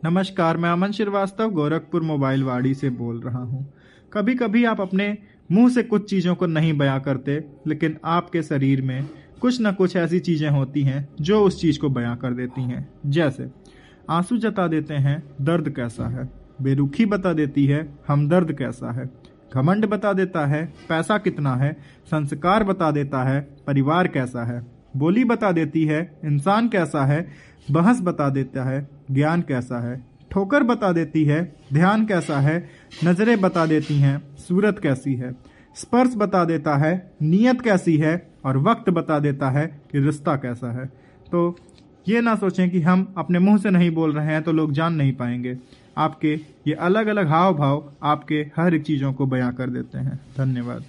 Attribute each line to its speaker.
Speaker 1: नमस्कार, मैं अमन श्रीवास्तव गोरखपुर मोबाइल वाड़ी से बोल रहा हूँ। कभी कभी आप अपने मुंह से कुछ चीज़ों को नहीं बयां करते, लेकिन आपके शरीर में कुछ न कुछ ऐसी चीज़ें होती हैं जो उस चीज़ को बयां कर देती हैं। जैसे आंसू जता देते हैं दर्द कैसा है, बेरुखी बता देती है हमदर्द कैसा है, घमंड बता देता है पैसा कितना है, संस्कार बता देता है परिवार कैसा है, बोली बता देती है इंसान कैसा है, बहस बता देता है ज्ञान कैसा है, ठोकर बता देती है ध्यान कैसा है, नजरें बता देती हैं सूरत कैसी है, स्पर्श बता देता है नीयत कैसी है, और वक्त बता देता है कि रिश्ता कैसा है। तो ये ना सोचें कि हम अपने मुंह से नहीं बोल रहे हैं तो लोग जान नहीं पाएंगे। आपके ये अलग अलग हाव भाव आपके हर एक चीज़ों को बयां कर देते हैं। धन्यवाद।